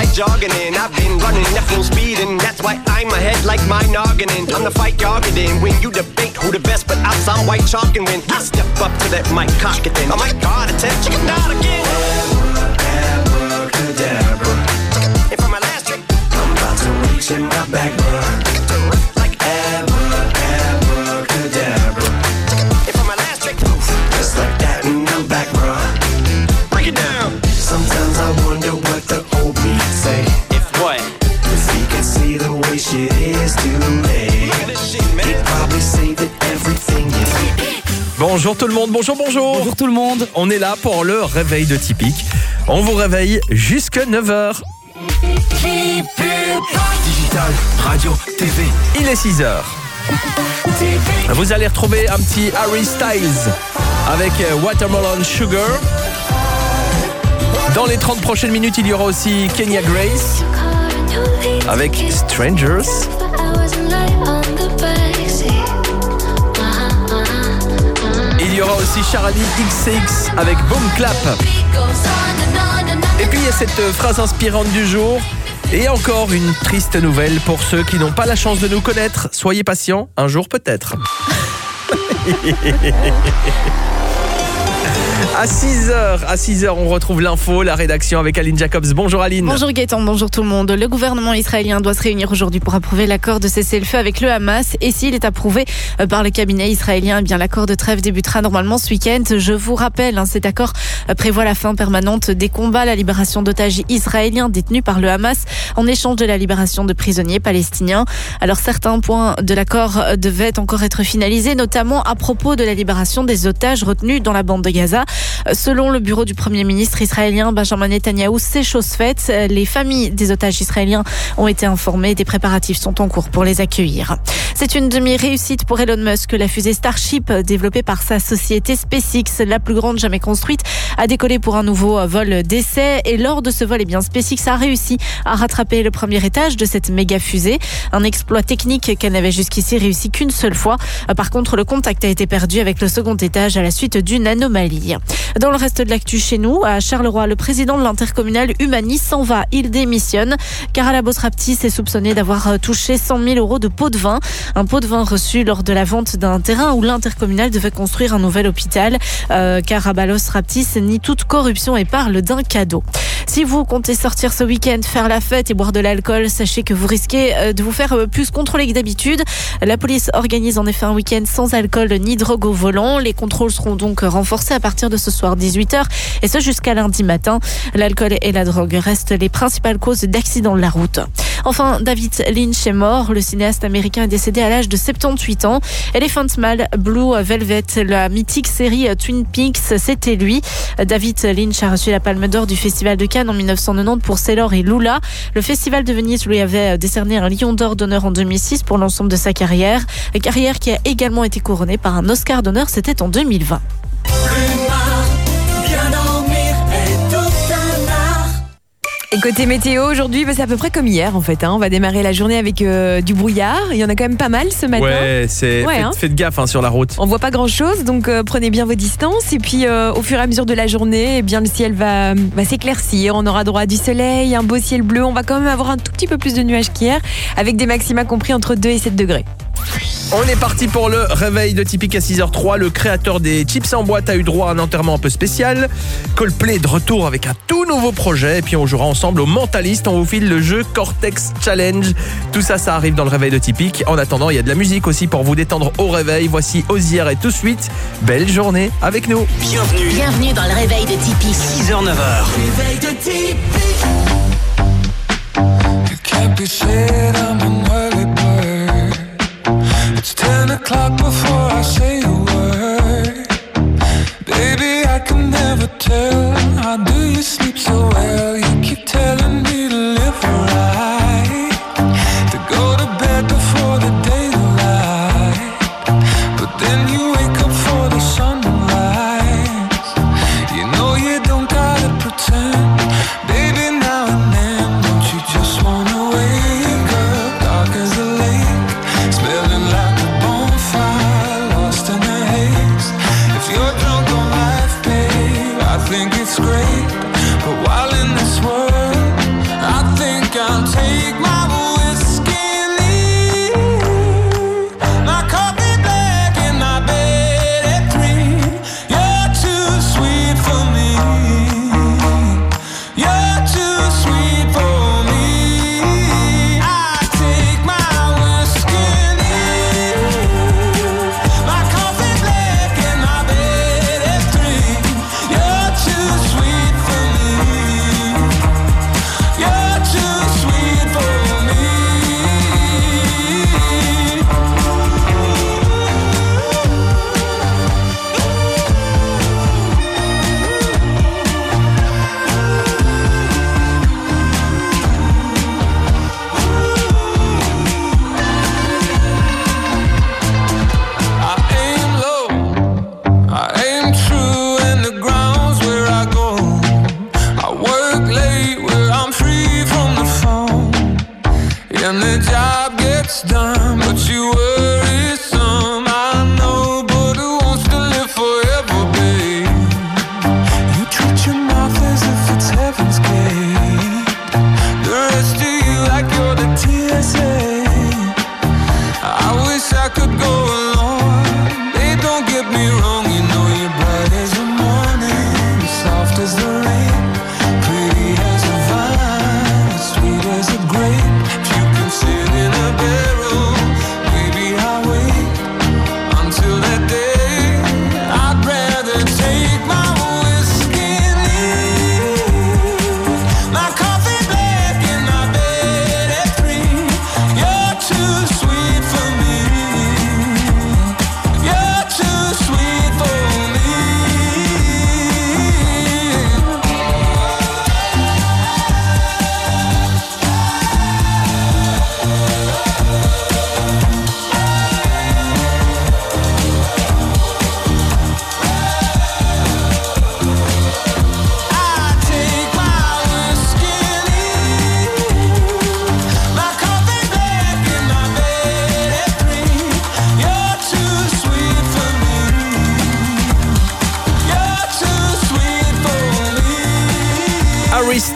like jogging in. I've been running at full speed and that's why I'm ahead like my noggin. I'm the fight jogging in. When you debate who the best, but I'm some white chalk and when I step up to that mic, cock it then. Oh my God, attention, not again. Abracadabra. And for my last trick, I'm about to reach in my back, bro. Like abracadabra. And for my last trick, just like that, and I'm back, bro. Break it down. Sometimes I wonder what the old me say. If what? If he could see the way shit is today. Look at this shit, man. He'd probably say that everything is. Bonjour tout le monde, bonjour. Bonjour tout le monde. On est là pour le réveil de Typique. On vous réveille jusque 9h. Digital, radio, TV. Il est 6h. Vous allez retrouver un petit Harry Styles avec Watermelon Sugar. Dans les 30 prochaines minutes, il y aura aussi Kenya Grace avec Strangers. Il y aura aussi Charlie XX avec Boom Clap. Et puis il y a cette phrase inspirante du jour. Et encore une triste nouvelle pour ceux qui n'ont pas la chance de nous connaître. Soyez patients, un jour peut-être. À 6h, on retrouve l'info, la rédaction avec Aline Jacobs. Bonjour Aline. Bonjour Gaëtan, bonjour tout le monde. Le gouvernement israélien doit se réunir aujourd'hui pour approuver l'accord de cessez-le-feu avec le Hamas. Et s'il est approuvé par le cabinet israélien, eh bien l'accord de trêve débutera normalement ce week-end. Je vous rappelle, cet accord prévoit la fin permanente des combats, la libération d'otages israéliens détenus par le Hamas en échange de la libération de prisonniers palestiniens. Alors certains points de l'accord devaient encore être finalisés, notamment à propos de la libération des otages retenus dans la bande de Gaza. Selon le bureau du Premier ministre israélien Benjamin Netanyahou, c'est chose faite. Les familles des otages israéliens ont été informées. Des préparatifs sont en cours pour les accueillir. C'est une demi-réussite pour Elon Musk. La fusée Starship, développée par sa société SpaceX, la plus grande jamais construite, a décollé pour un nouveau vol d'essai. Et lors de ce vol, SpaceX a réussi à rattraper le premier étage de cette méga fusée. Un exploit technique qu'elle n'avait jusqu'ici réussi qu'une seule fois. Par contre, le contact a été perdu avec le second étage à la suite d'une anomalie. Dans le reste de l'actu chez nous, à Charleroi, le président de l'intercommunal Humanis s'en va. Il démissionne car Alabos Raptis est soupçonné d'avoir touché 100 000 € de pot de vin. Un pot de vin reçu lors de la vente d'un terrain où l'intercommunal devait construire un nouvel hôpital. Car Alabos Raptis nie toute corruption et parle d'un cadeau. Si vous comptez sortir ce week-end, faire la fête et boire de l'alcool, sachez que vous risquez de vous faire plus contrôler que d'habitude. La police organise en effet un week-end sans alcool ni drogue au volant. Les contrôles seront donc renforcés à partir de ce soir 18h et ce jusqu'à lundi matin. L'alcool et la drogue restent les principales causes d'accidents de la route. Enfin, David Lynch est mort. Le cinéaste américain est décédé à l'âge de 78 ans. Elephant Man, Blue Velvet, la mythique série Twin Peaks, c'était lui. David Lynch a reçu la Palme d'Or du Festival de Cannes en 1990 pour Sailor et Lula. Le Festival de Venise lui avait décerné un Lion d'Or d'honneur en 2006 pour l'ensemble de sa carrière. Carrière qui a également été couronnée par un Oscar d'honneur, c'était en 2020. Et côté météo, aujourd'hui, c'est à peu près comme hier en fait. On va démarrer la journée avec du brouillard. Il y en a quand même pas mal ce matin. Ouais, faites gaffe sur la route. On voit pas grand chose, donc prenez bien vos distances. Et puis au fur et à mesure de la journée, le ciel va s'éclaircir. On aura droit à du soleil, un beau ciel bleu. On va quand même avoir un tout petit peu plus de nuages qu'hier, avec des maxima compris entre 2 et 7 degrés. On est parti pour le réveil de Typique à 6h03. Le créateur des chips en boîte a eu droit à un enterrement un peu spécial. Coldplay de retour avec un tout nouveau projet. Et puis on jouera ensemble au Mentaliste. On vous file le jeu Cortex Challenge. Tout ça, ça arrive dans le réveil de Typique. En attendant, il y a de la musique aussi pour vous détendre au réveil. Voici Osier et tout de suite, belle journée avec nous. Bienvenue dans le réveil de Typique. 6h, 9h. Réveil de Typique. It's 10 o'clock before I say a word. Baby, I can never tell. How do you sleep so well? You keep telling me to live right, to go to bed before the daylight. But then you wake up for the sunrise. You know you don't gotta pretend. Baby, now and then, don't you just wanna wake up dark as a lake, smelling like a bonfire, lost in the haze. If you're drunk on life, babe, I think it's great. But while in this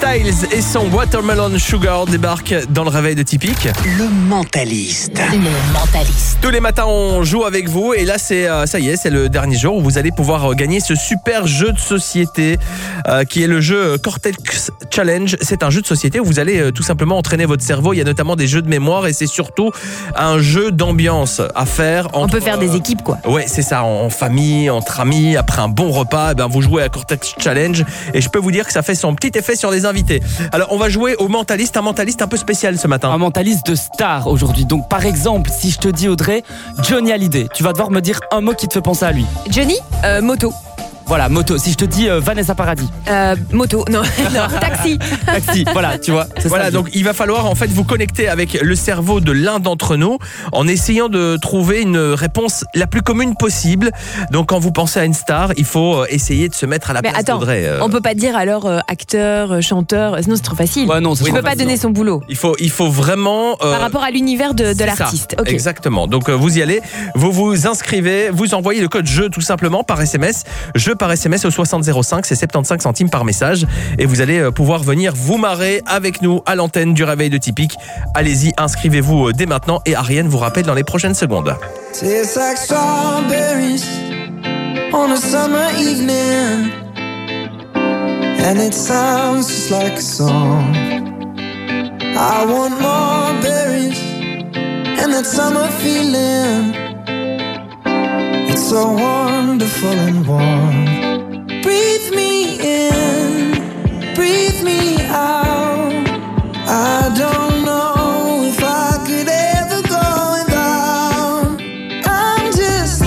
Styles et son Watermelon Sugar débarquent dans le réveil de Typique. Le mentaliste. Le mentaliste. Tous les matins, on joue avec vous et là, ça y est, c'est le dernier jour où vous allez pouvoir gagner ce super jeu de société qui est le jeu Cortex Challenge. C'est un jeu de société où vous allez tout simplement entraîner votre cerveau. Il y a notamment des jeux de mémoire et c'est surtout un jeu d'ambiance à faire. On peut faire des équipes, quoi. Ouais, c'est ça, en famille, entre amis, après un bon repas, vous jouez à Cortex Challenge et je peux vous dire que ça fait son petit effet sur les invités. Alors, on va jouer au mentaliste, un mentaliste un peu spécial ce matin. Un mentaliste de star aujourd'hui. Donc par exemple, si je te dis Audrey, Johnny Hallyday, tu vas devoir me dire un mot qui te fait penser à lui. Johnny, moto. Voilà, moto. Si je te dis Vanessa Paradis. Moto, non, taxi. Taxi, voilà, tu vois. C'est voilà, ça, donc il va falloir en fait vous connecter avec le cerveau de l'un d'entre nous en essayant de trouver une réponse la plus commune possible. Donc quand vous pensez à une star, il faut essayer de se mettre à la Mais place attends, d'Audrey. on peut pas dire alors acteur, chanteur, sinon c'est trop facile. Ouais, non, c'est Je trop peux pas facile, donner non. son boulot. Il faut vraiment Par rapport à l'univers de c'est l'artiste. ça, Ok. exactement. Donc vous y allez, vous vous inscrivez, vous envoyez le code jeu tout simplement par SMS, jeu par SMS au 6005, c'est 75 centimes par message et vous allez pouvoir venir vous marrer avec nous à l'antenne du réveil de Typique. Allez-y, inscrivez-vous dès maintenant et Ariane vous rappelle dans les prochaines secondes. Tastes like strawberries on a summer evening, and it sounds just like a song. I want more berries and that summer feeling. It's so wonderful and warm. Breathe me in, breathe me out. I don't know if I could ever go without. I'm just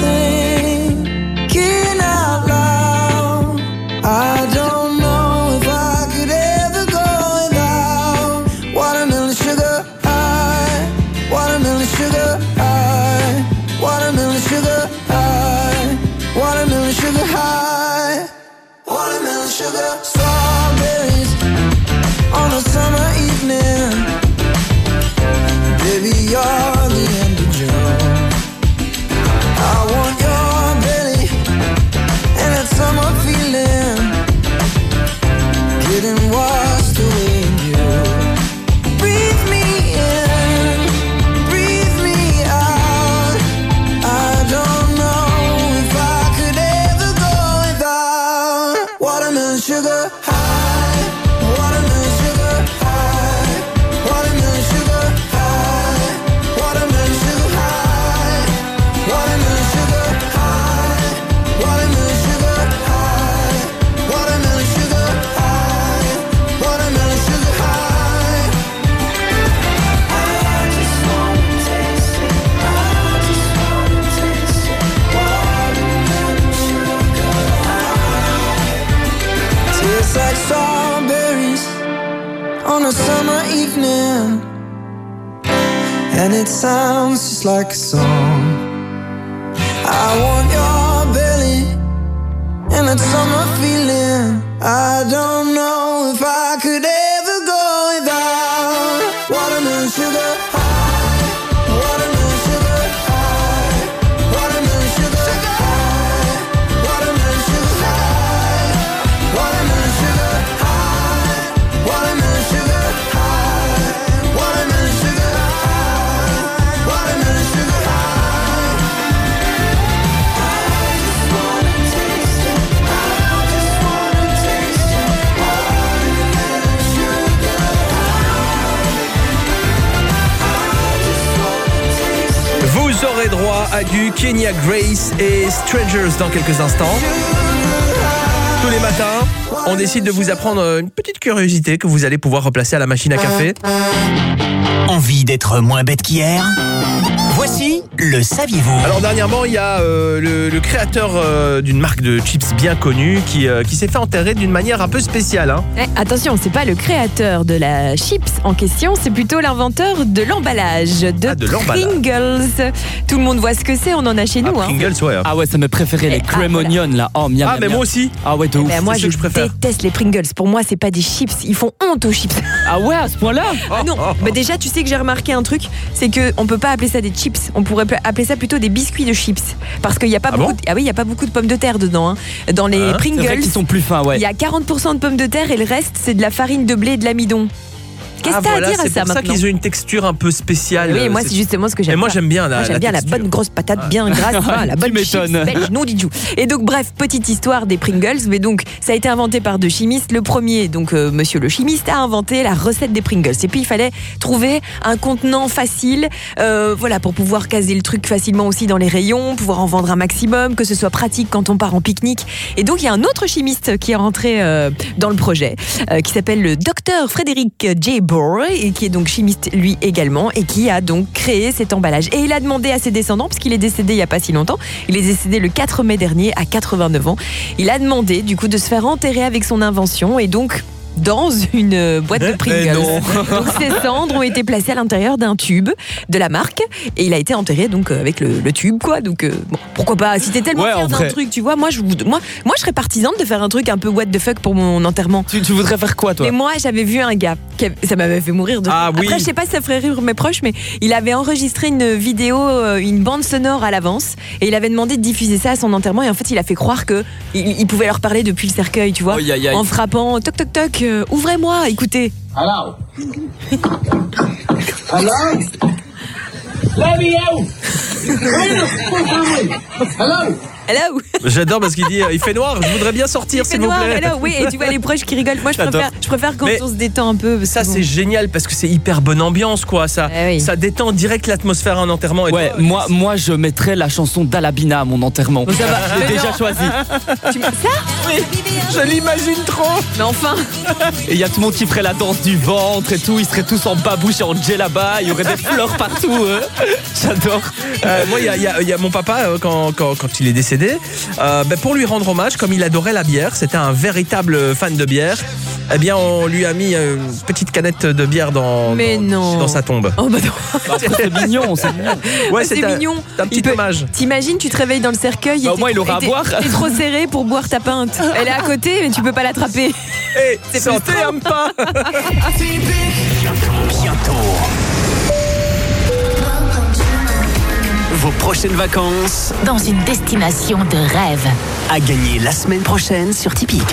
thinking out loud. I don't know if I could ever go without watermelon sugar high, watermelon sugar high, watermelon sugar high, watermelon sugar high, watermelon sugar. Strawberries on a summer evening. Baby, you're the end of June. I want your belly and that summer feeling, getting washed away in you. Breathe me in, breathe me out. I don't know if I could ever go without watermelon sugar high, watermelon sugar high, watermelon sugar high, watermelon sugar high, watermelon sugar high, watermelon sugar high, watermelon sugar high, watermelon sugar high. I just wanna taste it, I just wanna taste it, watermelon sugar high. Tastes like strawberries on a summer evening, and it sounds just like a song. I want your belly and that summer feeling. I don't know if I could ever go without watermelon sugar high, watermelon sugar high, watermelon sugar high, watermelon sugar high, watermelon sugar high, watermelon sugar high, watermelon sugar high, watermelon sugar high. I just wanna taste it, I just wanna taste it, watermelon sugar high. Vous aurez droit à du Kenya Grace et Strangers dans quelques instants. Tous les matins, on décide de vous apprendre une petite curiosité que vous allez pouvoir replacer à la machine à café. Envie d'être moins bête qu'hier? Voici le saviez-vous. Alors dernièrement, il y a le créateur d'une marque de chips bien connue qui s'est fait enterrer d'une manière un peu spéciale. Hein. Attention, c'est pas le créateur de la chips en question, c'est plutôt l'inventeur de l'emballage, de l'emballage. Pringles. Tout le monde voit ce que c'est, on en a chez nous. Ah, Pringles, ouais. Ah ouais, ça me préférait les cream voilà. onion là. Oh, miam, Ah, mais miam. moi aussi. Ah ouais, de ouf. Ben moi, c'est je ce que je préfère. déteste les Pringles. Pour moi, c'est pas des chips. Ils font honte aux chips. Ah ouais, à ce point-là? Ah non, bah déjà tu sais que j'ai remarqué un truc, c'est que on peut pas appeler ça des chips, on pourrait appeler ça plutôt des biscuits de chips, parce qu'il y a pas beaucoup, il y a pas beaucoup de pommes de terre dedans. Hein. Dans les Pringles, c'est vrai qu'ils sont plus fins, ouais. Il y a 40% de pommes de terre et le reste c'est de la farine de blé et de l'amidon. Qu'est-ce que t'as à dire à ça maintenant? C'est pour ça qu'ils ont une texture un peu spéciale. Oui, moi c'est justement ce que j'aime. Mais moi j'aime bien la bonne grosse patate bien grasse, la bonne chips belge, non du tout. Et donc bref, petite histoire des Pringles, mais donc ça a été inventé par deux chimistes. Le premier, donc monsieur le chimiste, a inventé la recette des Pringles. Et puis il fallait trouver un contenant facile, pour pouvoir caser le truc facilement aussi dans les rayons, pouvoir en vendre un maximum, que ce soit pratique quand on part en pique-nique. Et donc il y a un autre chimiste qui est rentré dans le projet, qui s'appelle le docteur Frédéric J. et qui est donc chimiste lui également et qui a donc créé cet emballage. Et il a demandé à ses descendants, parce qu'il est décédé il n'y a pas si longtemps, il est décédé le 4 mai dernier à 89 ans, il a demandé du coup de se faire enterrer avec son invention et donc dans une boîte de Pringles. Donc ces cendres ont été placées à l'intérieur d'un tube de la marque et il a été enterré donc avec le tube quoi. Donc bon, pourquoi pas, si t'es tellement fier d'un truc, tu vois, moi je serais partisane de faire un truc un peu what the fuck pour mon enterrement. Tu voudrais faire quoi toi? Mais moi j'avais vu un gars, ça m'avait fait mourir de rire. Après je sais pas si ça ferait rire mes proches, mais il avait enregistré une vidéo, une bande sonore à l'avance et il avait demandé de diffuser ça à son enterrement et en fait il a fait croire que il pouvait leur parler depuis le cercueil, tu vois, en frappant toc toc toc. Ouvrez-moi, écoutez. Hello. Hello. Let me out. Hello. Hello. J'adore parce qu'il dit il fait noir, je voudrais bien sortir s'il vous plaît. Hello, oui, et tu vois les proches qui rigolent. Moi je préfère quand on se détend un peu. Ça c'est génial parce que c'est hyper bonne ambiance quoi, ça détend direct l'atmosphère à un enterrement. Ouais, moi je mettrais la chanson d'Alabina à mon enterrement. Ça va. Je l'ai déjà choisi. Ça? Oui, je l'imagine trop. Mais enfin. Et il y a tout le monde qui ferait la danse du ventre et tout, ils seraient tous en babouche et en djellaba, il y aurait des fleurs partout. J'adore. Moi il y a mon papa quand il est décédé. Pour lui rendre hommage, comme il adorait la bière, c'était un véritable fan de bière, eh bien on lui a mis une petite canette de bière dans sa tombe. Oh bah non. C'est mignon, c'est mignon. Ouais, c'est mignon. Un petit hommage. T'imagines, tu te réveilles dans le cercueil et au moins il aura à boire. T'es trop serré pour boire ta pinte. Elle est à côté mais tu peux pas l'attraper. C'est santé un pas. Bientôt. Vos prochaines vacances Dans une destination de rêve. à gagner la semaine prochaine sur Tipeee.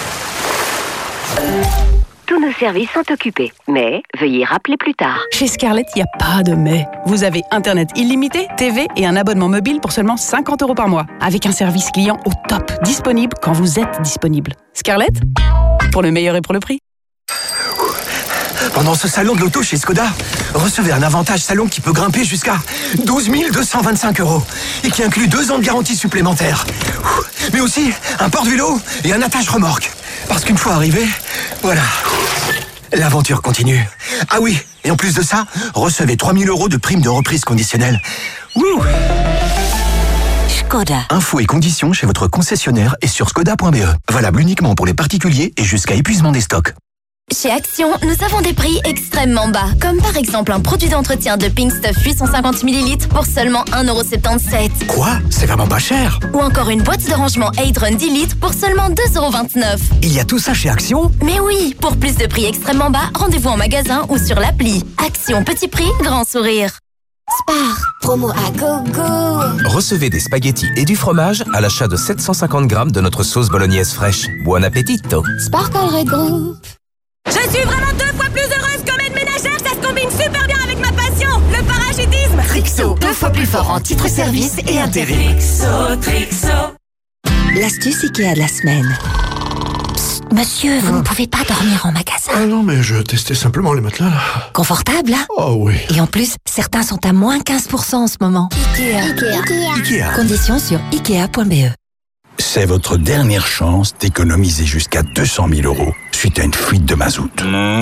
Tous nos services sont occupés, mais veuillez rappeler plus tard. Chez Scarlett, il n'y a pas de mais. Vous avez Internet illimité, TV et un abonnement mobile pour seulement 50 € par mois. Avec un service client au top, disponible quand vous êtes disponible. Scarlett, pour le meilleur et pour le prix. Pendant ce salon de l'auto chez Skoda, recevez un avantage salon qui peut grimper jusqu'à 12 225 € et qui inclut 2 ans de garantie supplémentaire. Mais aussi un porte-vélo et un attache-remorque. Parce qu'une fois arrivé, voilà, l'aventure continue. Ah oui, et en plus de ça, recevez 3 000 € de prime de reprise conditionnelle. Wouh! Skoda. Infos et conditions chez votre concessionnaire et sur skoda.be. Valable uniquement pour les particuliers et jusqu'à épuisement des stocks. Chez Action, nous avons des prix extrêmement bas. Comme par exemple un produit d'entretien de Pink Stuff 850 ml pour seulement 1,77 €. Quoi? C'est vraiment pas cher. Ou encore une boîte de rangement Aidron 10 litres pour seulement 2,29 €. Il y a tout ça chez Action? Mais oui, pour plus de prix extrêmement bas, rendez-vous en magasin ou sur l'appli. Action, petit prix, grand sourire. Spar, promo à gogo. Recevez des spaghettis et du fromage à l'achat de 750 grammes de notre sauce bolognaise fraîche. Buon appetito. Sparkle Red Group. Je suis vraiment 2 fois plus heureuse comme aide ménagère, ça se combine super bien avec ma passion, le parachutisme. Trixo, 2 fois plus fort en titre-service et intérim. Trixo. L'astuce Ikea de la semaine. Psst, monsieur, vous ne pouvez pas dormir en magasin. Ah non, mais je testais simplement les matelas, là. Confortable, hein? Oh oui. Et en plus, certains sont à moins 15% en ce moment. Ikea. Conditions sur ikea.be. C'est votre dernière chance d'économiser jusqu'à 200 000 € suite à une fuite de mazout.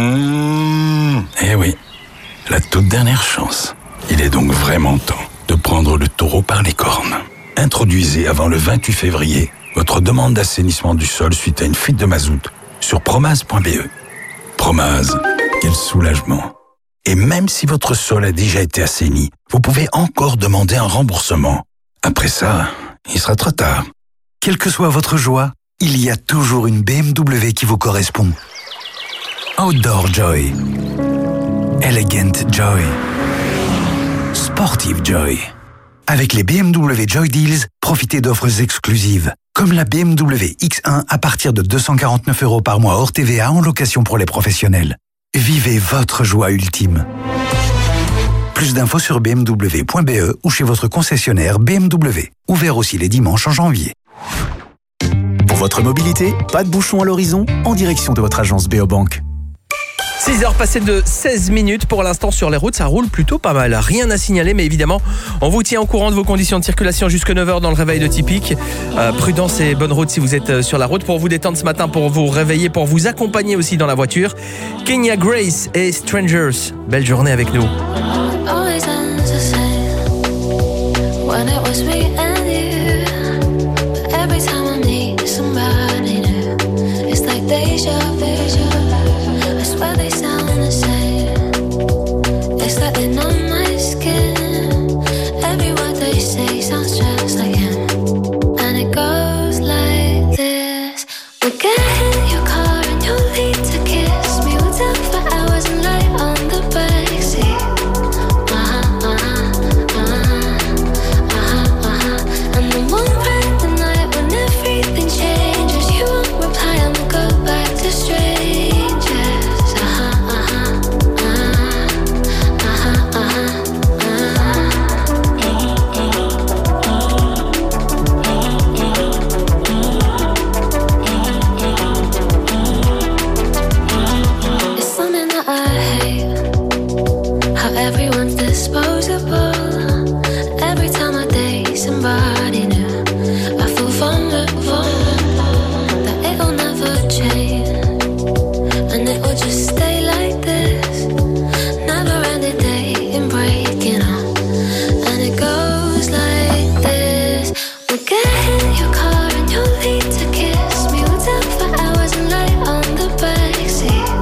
Eh oui, la toute dernière chance. Il est donc vraiment temps de prendre le taureau par les cornes. Introduisez avant le 28 février votre demande d'assainissement du sol suite à une fuite de mazout sur promase.be. Promase, quel soulagement. Et même si votre sol a déjà été assaini, vous pouvez encore demander un remboursement. Après ça, il sera trop tard. Quelle que soit votre joie, il y a toujours une BMW qui vous correspond. Outdoor Joy, Elegant Joy, Sportive Joy. Avec les BMW Joy Deals, profitez d'offres exclusives, comme la BMW X1 à partir de 249 € par mois hors TVA en location pour les professionnels. Vivez votre joie ultime. Plus d'infos sur bmw.be ou chez votre concessionnaire BMW. Ouvert aussi les dimanches en janvier. Pour votre mobilité, pas de bouchon à l'horizon, en direction de votre agence Beobank. 6h passées de 16 minutes pour l'instant sur les routes, ça roule plutôt pas mal. Rien à signaler, mais évidemment, on vous tient au courant de vos conditions de circulation jusqu'à 9h dans le réveil de Typique. Prudence et bonne route si vous êtes sur la route. Pour vous détendre ce matin, pour vous réveiller, pour vous accompagner aussi dans la voiture, Kenya Grace et Strangers. Belle journée avec nous. Why they sound the same? It's like they know my skin. Every word they say sounds just like him. And it goes like this. We'll get in your car and you'll lead to kiss me. We'll talk for hours and lie on the backseat. And then we'll ride the night when everything changes. You won't reply and we'll go back to strangers. Everyone's disposable. Every time I date somebody new, I feel vulnerable. That it'll never change, and it will just stay like this. Never ending dating, breaking up, and it goes like this. We'll get in your car and you'll lead to kiss me. We'll talk for hours and lie on the backseat.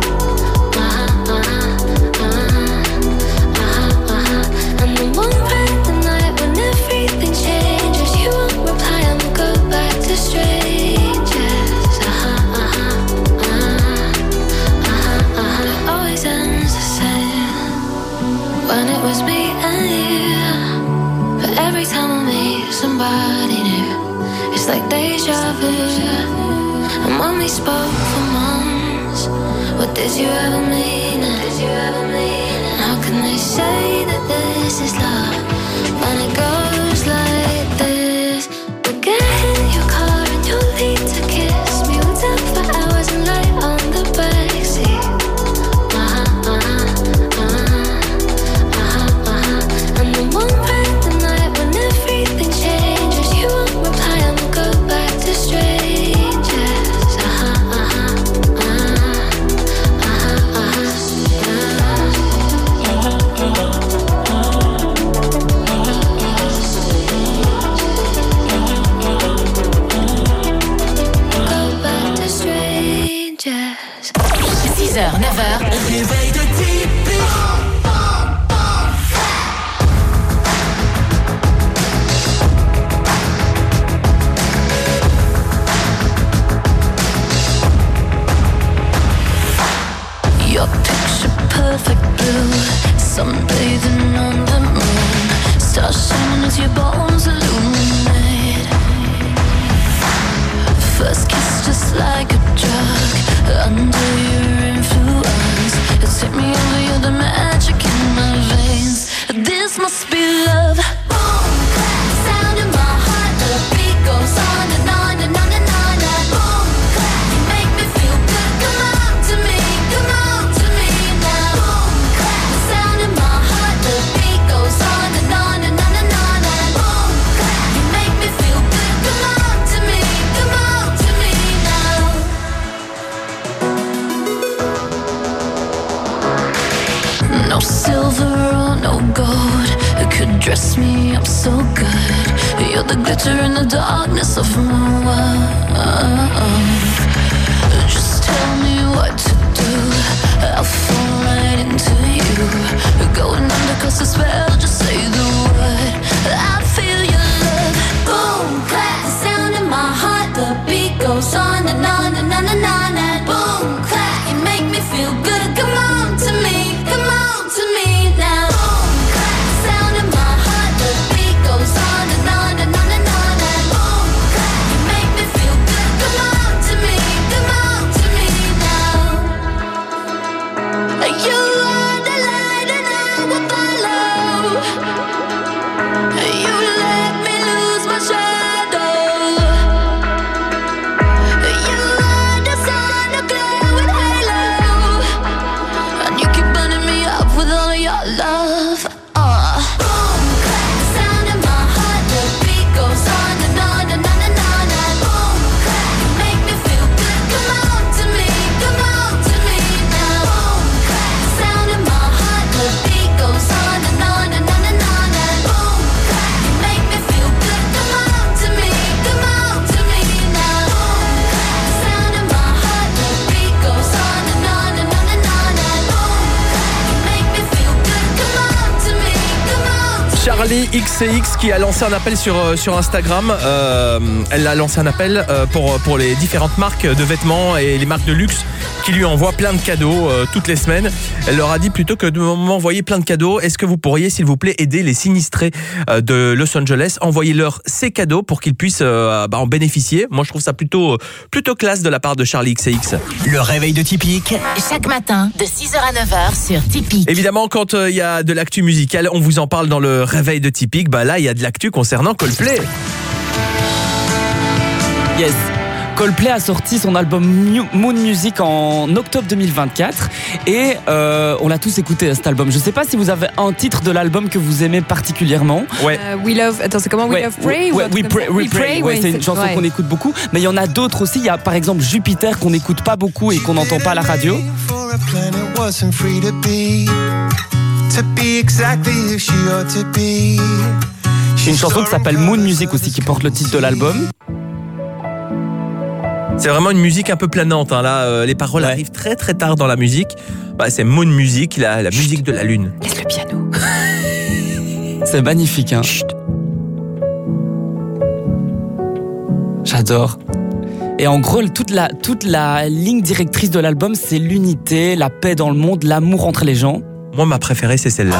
When it was me and you, but every time I meet somebody new, it's like deja vu. And when we spoke for months, what did you ever mean? And how can they say that this is love when it goes like this? We'll get in your car and you'll lead to kiss me. We'll talk for hours and lie on the backseat. Réveil de Typique. Your picture perfect blue, sunbathing on the moon, stars shining as your bones illuminate. First kiss just like a drug, under your influence, it's hit me over, you're the magic in my veins. This must be love. Boom, clap, sound in my heart, the beat goes on and on and on and on. And boom, clap, you make me feel good. Come on to me now. Boom, clap, the sound in my heart, the beat goes on and on and on and on. And boom, clap, you make me feel good. Come on to me now. No silver or no gold could dress me up so good. You're the glitter in the darkness of my world. Just tell me what to do, I'll fall right into you. Going under 'cause the spell, just say the word, I feel your love. Boom, clap, the sound in my heart, the beat goes on and on and on and on. And boom, clap, you make me feel good. Charli XCX qui a lancé un appel sur Instagram. Elle a lancé un appel pour les différentes marques de vêtements et les marques de luxe qui lui envoient plein de cadeaux toutes les semaines. Elle leur a dit plutôt que de m'envoyer plein de cadeaux, est-ce que vous pourriez s'il vous plaît aider les sinistrés de Los Angeles, envoyez-leur ces cadeaux pour qu'ils puissent en bénéficier. Moi je trouve ça plutôt classe de la part de Charli XCX. Le réveil de Typique. Chaque matin, de 6h à 9h sur Typique. Évidemment, quand il y a de l'actu musicale, on vous en parle dans le réveil de Typique. Là, il y a de l'actu concernant Coldplay. Yes. Coldplay a sorti son album Moon Music en octobre 2024 et on l'a tous écouté cet album. Je sais pas si vous avez un titre de l'album que vous aimez particulièrement. Ouais. We Love. Attends, c'est comment? We Love Pray. We Pray. Ouais, c'est une chanson qu'on écoute beaucoup. Mais il y en a d'autres aussi. Il y a par exemple Jupiter qu'on n'écoute pas beaucoup et qu'on n'entend pas à la radio. Une chanson qui s'appelle Moon Music aussi qui porte le titre de l'album. C'est vraiment une musique un peu planante. Là, les paroles arrivent très très tard dans la musique. C'est Moon Music, la musique de la lune. Laisse le piano. C'est magnifique, hein. Chut. J'adore. Et en gros, toute la ligne directrice de l'album, c'est l'unité, la paix dans le monde, l'amour entre les gens. Moi, ma préférée, c'est celle-là.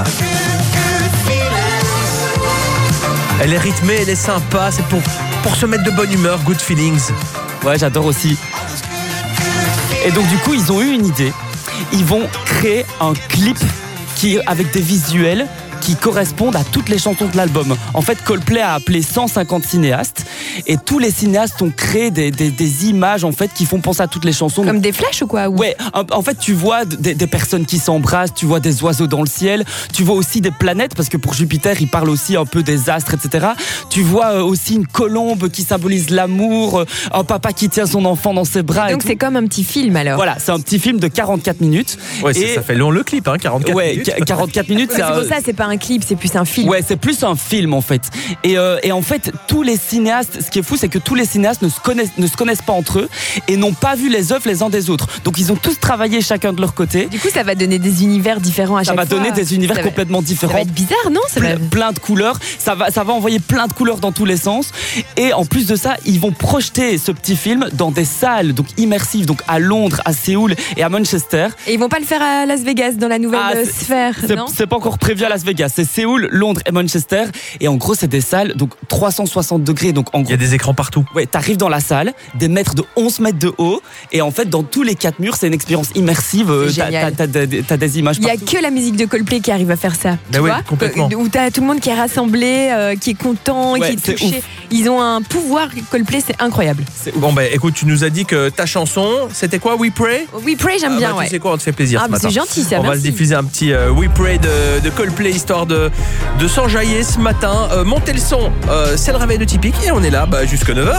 Elle est rythmée, elle est sympa. C'est pour se mettre de bonne humeur. Good Feelings. Ouais, j'adore aussi. Et donc du coup, ils ont eu une idée. Ils vont créer un clip avec des visuels qui correspondent à toutes les chansons de l'album. En fait, Coldplay a appelé 150 cinéastes et tous les cinéastes ont créé des images en fait qui font penser à toutes les chansons. Comme des flashs ou quoi? Ouais, en fait, tu vois des personnes qui s'embrassent, tu vois des oiseaux dans le ciel, tu vois aussi des planètes parce que pour Jupiter, il parle aussi un peu des astres, etc. Tu vois aussi une colombe qui symbolise l'amour, un papa qui tient son enfant dans ses bras. Donc c'est comme un petit film alors. Voilà, c'est un petit film de 44 minutes. Ouais, ça fait long le clip, 44 minutes. 44 minutes. C'est pour ça, c'est pas un clip, c'est plus un film. Ouais, c'est plus un film en fait. Et en fait, tous les cinéastes, ce qui est fou, c'est que tous les cinéastes ne se connaissent pas entre eux et n'ont pas vu les œuvres les uns des autres. Donc ils ont tous travaillé chacun de leur côté. Du coup, ça va donner des univers différents à chaque fois. Ça va donner des univers complètement différents. Ça va être bizarre, non? Plein de couleurs. Ça va envoyer plein de couleurs dans tous les sens. Et en plus de ça, ils vont projeter ce petit film dans des salles donc immersives, donc à Londres, à Séoul et à Manchester. Et ils vont pas le faire à Las Vegas dans la nouvelle sphère, non? C'est pas encore prévu à Las Vegas. C'est Séoul, Londres et Manchester. Et en gros, c'est des salles donc 360 degrés. Donc en gros, il y a des écrans partout. Ouais, t'arrives dans la salle, des mètres de 11 mètres de haut. Et en fait, dans tous les 4 murs, c'est une expérience immersive. T'as des images partout. Il y a que la musique de Coldplay qui arrive à faire ça. Tu vois, complètement. Où t'as tout le monde qui est rassemblé, qui est content, qui est touché. Ils ont un pouvoir, Coldplay, c'est incroyable. Bon, écoute, tu nous as dit que ta chanson, c'était quoi? We Pray? We Pray, j'aime bien, Tu sais quoi, on te fait plaisir ce matin. C'est gentil, ça. On va se diffuser un petit We Pray de Coldplay, histoire de s'enjailler ce matin. Montez le son, c'est le réveil de Typique et on est là jusqu'à 9h.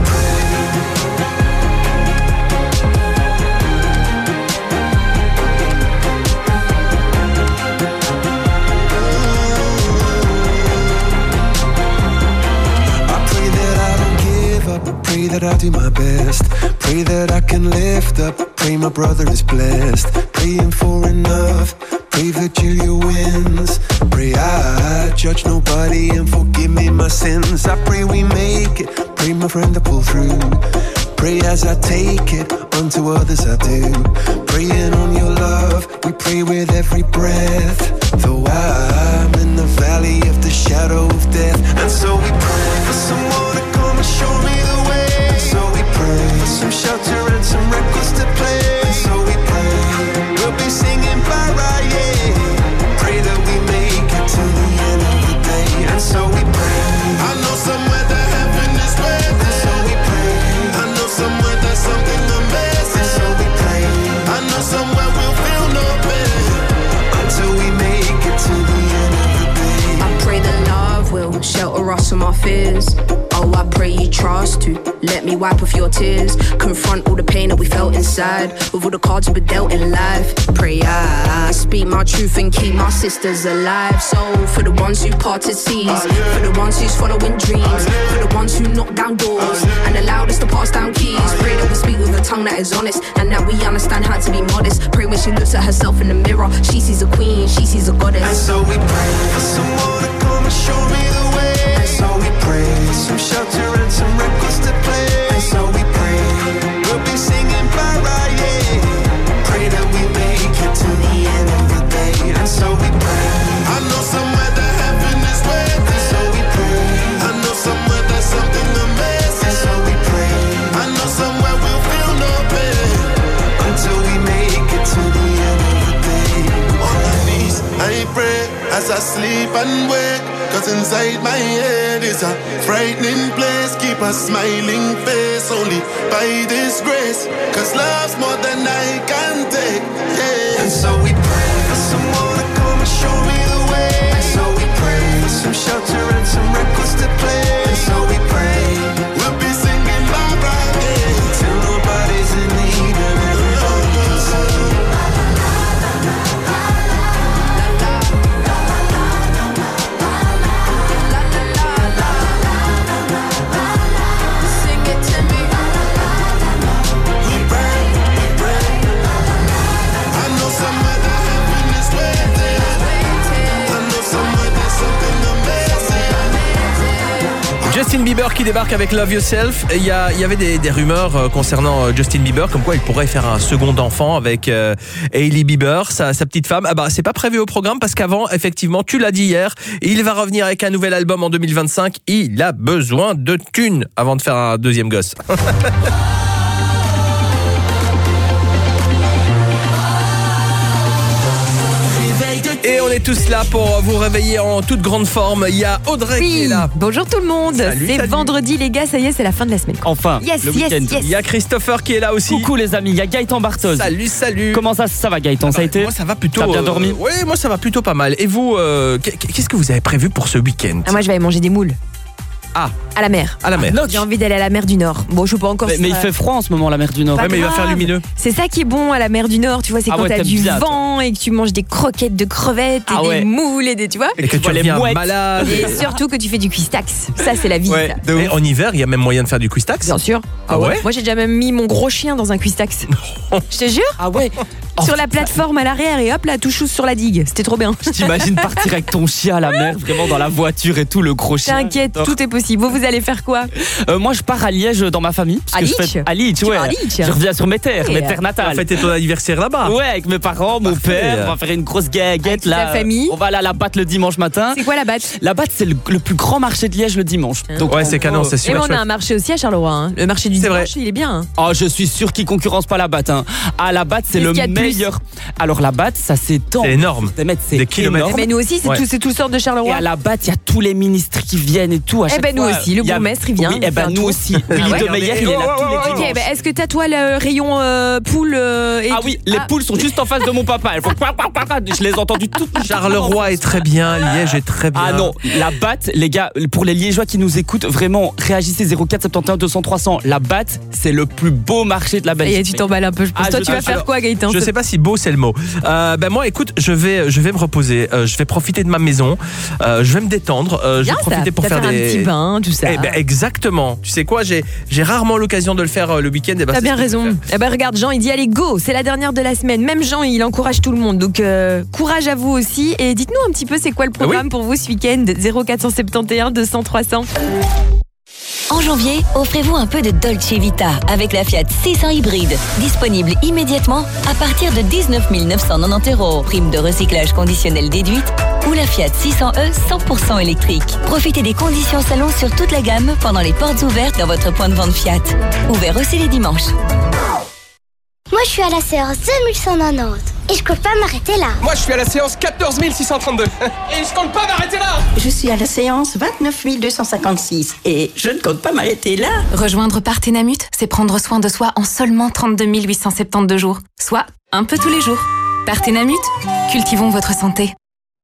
Pray that I do my best. Pray that I can lift up. Pray my brother is blessed. Praying for enough. Pray that Julia wins. Pray I judge nobody and forgive me my sins. I pray we make it. Pray my friend to pull through. Pray as I take it. Unto others I do. Praying on your love. We pray with every breath. Though I'm in the valley of the shadow of death. And so we pray for someone to come and show me the way. So we pray for some shelter and some records to play. So we pray we'll be singing bye, yeah. Pray that we make it to the end of the day. And so we pray. I know somewhere that heaven is waiting. And so we pray. I know somewhere there's something amazing. And so we pray. I know somewhere we'll feel no pain until we make it to the end of the day. I pray that love will shelter us from our fears. Oh, I pray you trust to let me wipe off your tears. Confront all the pain that we felt inside with all the cards we were dealt in life. Pray I speak my truth and keep my sisters alive. So for the ones who parted seas, for the ones who's following dreams, for the ones who knock down doors and allowed us to pass down keys. Pray that we speak with a tongue that is honest and that we understand how to be modest. Pray when she looks at herself in the mirror, she sees a queen, she sees a goddess. And so we pray for someone to come and show pray as I sleep and wake. Cause inside my head is a frightening place. Keep a smiling face only by this grace. Cause love's more than I can take. Yeah. And so we pray for someone to come and show me the way. And so we pray for some shelter and some records to play. And so we pray we'll be singing bye bye yeah. Till nobody's in need and everybody can sing. Justin Bieber qui débarque avec Love Yourself. Il y avait des rumeurs concernant Justin Bieber, comme quoi il pourrait faire un second enfant avec Hailey Bieber, sa petite femme. Ah bah c'est pas prévu au programme parce qu'avant, effectivement, tu l'as dit hier, il va revenir avec un nouvel album en 2025. Il a besoin de thunes avant de faire un deuxième gosse. Et on est tous là pour vous réveiller en toute grande forme. Il y a Audrey qui est là. Bonjour tout le monde. C'est vendredi les gars, ça y est, c'est la fin de la semaine. Enfin, yes, le week-end. Il y a Christopher qui est là aussi. Coucou les amis, il y a Gaëtan Barthoz. Salut. Comment ça va Gaëtan, ça a été? Moi ça va plutôt. T'as bien dormi? Oui, moi ça va plutôt pas mal. Et vous, qu'est-ce que vous avez prévu pour ce week-end? Moi je vais aller manger des moules. Ah, à la mer. À la mer. J'ai envie d'aller à la mer du Nord. Bon, je sais pas encore. Mais il fait froid en ce moment, la mer du Nord. Ouais, mais il va faire lumineux. C'est ça qui est bon à la mer du Nord, tu vois, c'est quand t'as du vent et que tu manges des croquettes de crevettes et des moules et des, tu vois. Et que tu reviens malade. Et surtout que tu fais du cuistax. Ça, c'est la vie. Ouais, et en hiver, il y a même moyen de faire du cuistax. Bien sûr. Ah ouais. Moi, j'ai déjà même mis mon gros chien dans un cuistax. Je te jure. Ah ouais. Sur la plateforme à l'arrière et hop là, tout chousse sur la digue. C'était trop bien. Je t'imagine partir avec ton chien à la mer, vraiment dans la voiture et tout, le gros chien. T'inquiète, tout est possible. Vous allez faire quoi? Moi, je pars à Liège dans ma famille. À Liège? À Liège, ouais. Je reviens sur mes terres natales. Tu vas fêter ton anniversaire là-bas? Ouais, avec mes parents, mon père. On va faire une grosse guinguette là. La famille. On va aller à la Batte le dimanche matin. C'est quoi la Batte? La Batte, c'est le plus grand marché de Liège le dimanche. Donc, ouais, c'est canon, c'est super. Et on a un marché aussi à Charleroi. Hein. Le marché du dimanche, il est bien. Hein. Oh, je suis sûr qu'il concurrence pas la Batte. Hein. À la Batte, c'est le meilleur. Alors la Batte, ça s'étend. C'est énorme. Des kilomètres. Mais nous aussi, c'est tout sort de Charleroi. Et à la Batte, il y a tous les ministres qui viennent et tout. Eh ben nous aussi, le bourgmestre il vient. Oui, eh ben nous aussi. Willy de Meyer, il est là tous les dimanches. Ok, est-ce que t'as toi le rayon poule Ah oui, les poules sont juste en face de mon papa. Je les ai entendues toutes. Charleroi est très bien, Liège est très bien. Ah non, la Batte, les gars, pour les Liégeois qui nous écoutent, vraiment, réagissez 04 71 200 300. La Batte, c'est le plus beau marché de la Belgique. Et tu t'emballes un peu. Je pense. Toi, tu vas faire quoi, Gaëtan? Je sais pas si beau c'est le mot. Ben moi, écoute, je vais me reposer. Je vais profiter de ma maison. Je vais me détendre. Je vais profiter pour faire un petit bain, tout ça. Eh ben exactement. Tu sais quoi, j'ai rarement l'occasion de le faire le week-end. T'as bien raison. Eh ben regarde, Jean, il dit allez go, c'est la dernière de la semaine. Même Jean, il encourage tout le monde. Donc courage à vous aussi. Et dites-nous un petit peu, c'est quoi le programme pour vous ce week-end? 0471 200 300. En janvier, offrez-vous un peu de Dolce Vita avec la Fiat 600 hybride. Disponible immédiatement à partir de 19 990 €. Prime de recyclage conditionnelle déduite ou la Fiat 600e 100% électrique. Profitez des conditions salon sur toute la gamme pendant les portes ouvertes dans votre point de vente Fiat. Ouvert aussi les dimanches. Moi, je suis à la séance 2190 et je compte pas m'arrêter là. Moi, je suis à la séance 14 632 et je compte pas m'arrêter là. Je suis à la séance 29 256 et je ne compte pas m'arrêter là. Rejoindre Parthénamut, c'est prendre soin de soi en seulement 32 872 jours, soit un peu tous les jours. Parthénamut, cultivons votre santé.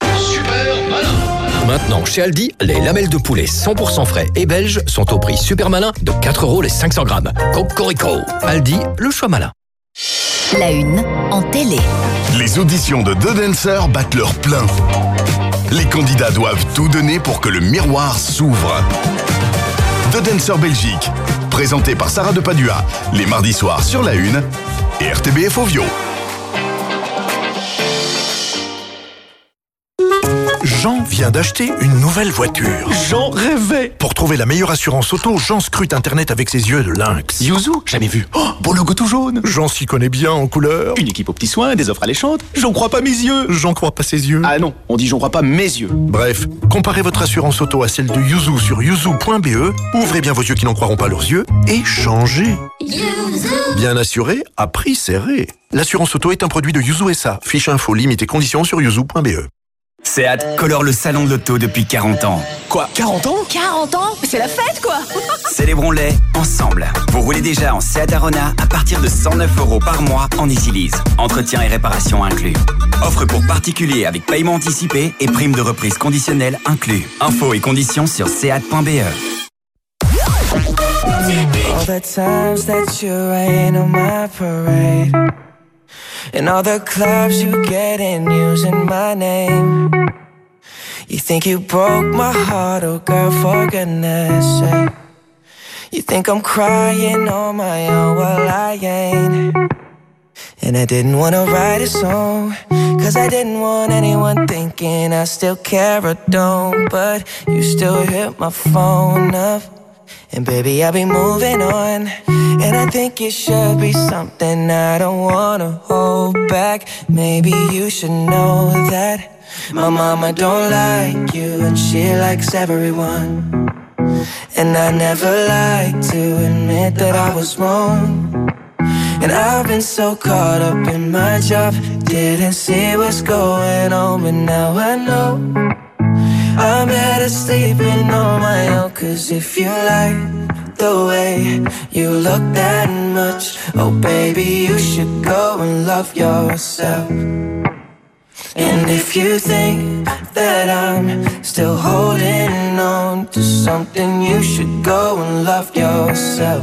Maintenant, chez Aldi, les lamelles de poulet 100% frais et belges sont au prix super malin de 4 € les 500 grammes. Cocorico. Aldi, le choix malin. La une en télé. Les auditions de The Dancer battent leur plein. Les candidats doivent tout donner pour que le miroir s'ouvre. The Dancer Belgique, présenté par Sarah de Padua, les mardis soirs sur La Une et RTBF Ovio. Jean vient d'acheter une nouvelle voiture. Jean rêvait. Pour trouver la meilleure assurance auto, Jean scrute Internet avec ses yeux de lynx. Yuzu, jamais vu. Oh, beau logo tout jaune. Jean s'y connaît bien en couleur. Une équipe aux petits soins, des offres alléchantes. J'en crois pas mes yeux. J'en crois pas ses yeux. Ah non, on dit j'en crois pas mes yeux. Bref, comparez votre assurance auto à celle de Yuzu sur yuzu.be. Ouvrez bien vos yeux qui n'en croiront pas leurs yeux et changez. Yuzu. Bien assuré, à prix serré. L'assurance auto est un produit de Yuzu SA. Fiche info, limite et conditions sur yuzu.be. Seat colore le salon de l'auto depuis 40 ans. Quoi, 40 ans 40 ans? C'est la fête, quoi! Célébrons-les ensemble. Vous roulez déjà en Seat Arona à partir de 109 € par mois en EasyLease. Entretien et réparation inclus. Offre pour particuliers avec paiement anticipé et prime de reprise conditionnelle inclus. Infos et conditions sur seat.be. All the times that you rain on my parade, and all the clubs you get in using my name. You think you broke my heart, oh girl, for goodness sake. You think I'm crying on my own, well I ain't. And I didn't wanna write a song, cause I didn't want anyone thinking I still care or don't. But you still hit my phone up, and baby, I'll be moving on. And I think it should be something I don't wanna hold back. Maybe you should know that my mama don't like you, and she likes everyone. And I never like to admit that I was wrong. And I've been so caught up in my job, didn't see what's going on, but now I know I'm better sleeping on my own. Cause if you like the way you look that much, oh baby, you should go and love yourself. And if you think that I'm still holding on to something, you should go and love yourself.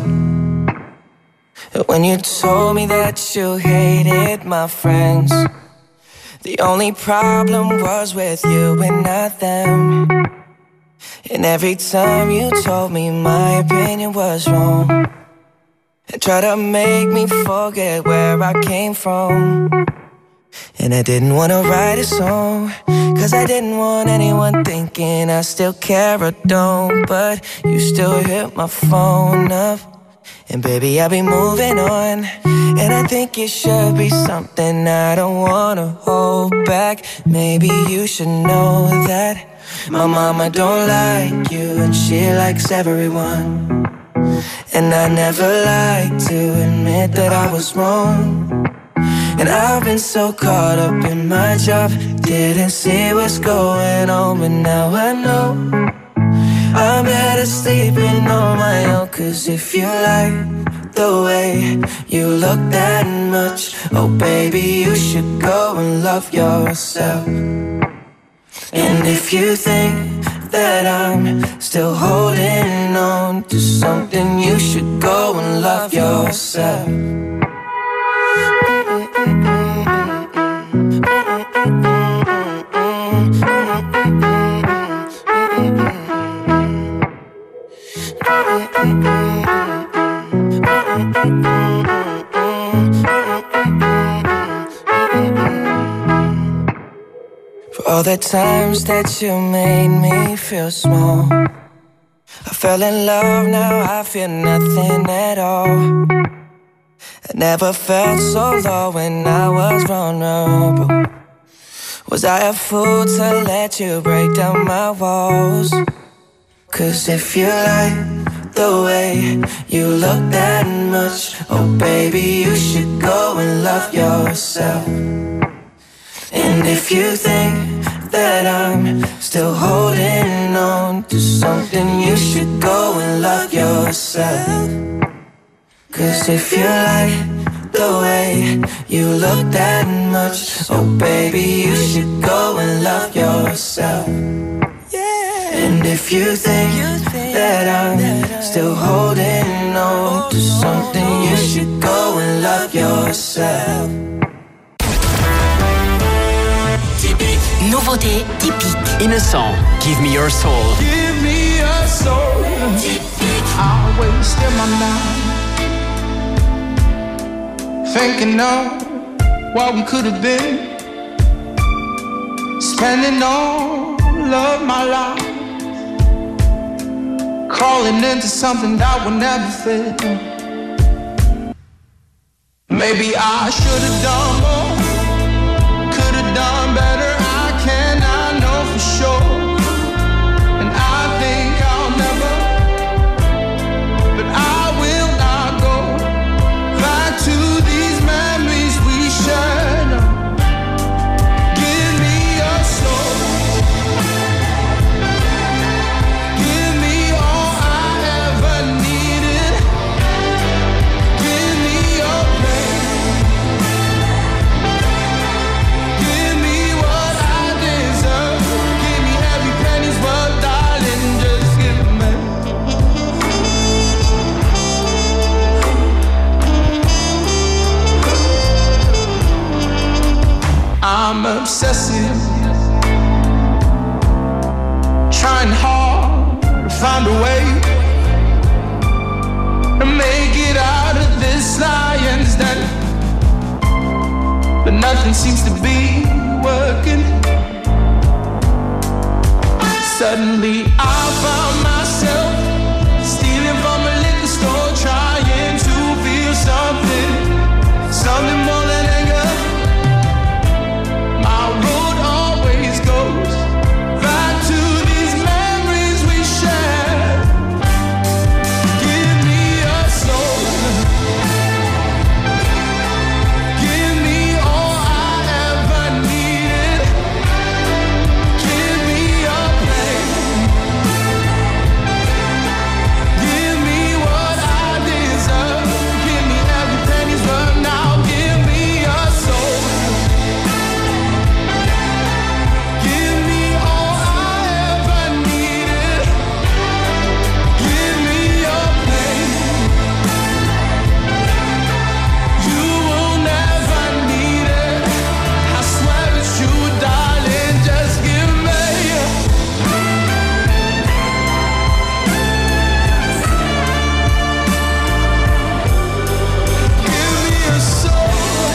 When you told me that you hated my friends, the only problem was with you and not them. And every time you told me my opinion was wrong, and tried to make me forget where I came from. And I didn't wanna write a song, cause I didn't want anyone thinking I still care or don't. But you still hit my phone up, and baby, I'll be moving on. And I think it should be something I don't wanna hold back. Maybe you should know that my mama don't like you, and she likes everyone. And I never like to admit that I was wrong. And I've been so caught up in my job, didn't see what's going on, but now I know I'm better sleeping on my own. Cause if you like the way you look that much, oh baby, you should go and love yourself. And if you think that I'm still holding on to something, you should go and love yourself. For all the times that you made me feel small, I fell in love, now I feel nothing at all. I never felt so low when I was vulnerable. Was I a fool to let you break down my walls? Cause if you like the way you look that much, oh baby, you should go and love yourself. And if you think that I'm still holding on to something, you should go and love yourself. Cause if you like the way you look that much, oh baby, you should go and love yourself. And if you think that I'm still holding on to something, you should go and love yourself. Nouveauté typique. Innocent, Give Me Your Soul. Give me your soul. I wasted my night thinking of what we could have been, spending all of my life crawling into something that would never fit. Maybe I should have done more, could have done better. I cannot know for sure, and I think I'll never, but I will not go back to these memories we shared. Give me your soul. I'm obsessive, trying hard to find a way to make it out of this lion's den, but nothing seems to be working. Suddenly I found myself stealing from a liquor store, trying to feel something more than anger. My road always goes back to these memories we shared. Give me a soul, give me all I ever needed. Give me a pain, give me what I deserve. Give me every penny's worth now. Give me a soul, give me all I ever needed. Give me your pain, you will never need it. I swear it's you, darling, just give me a soul,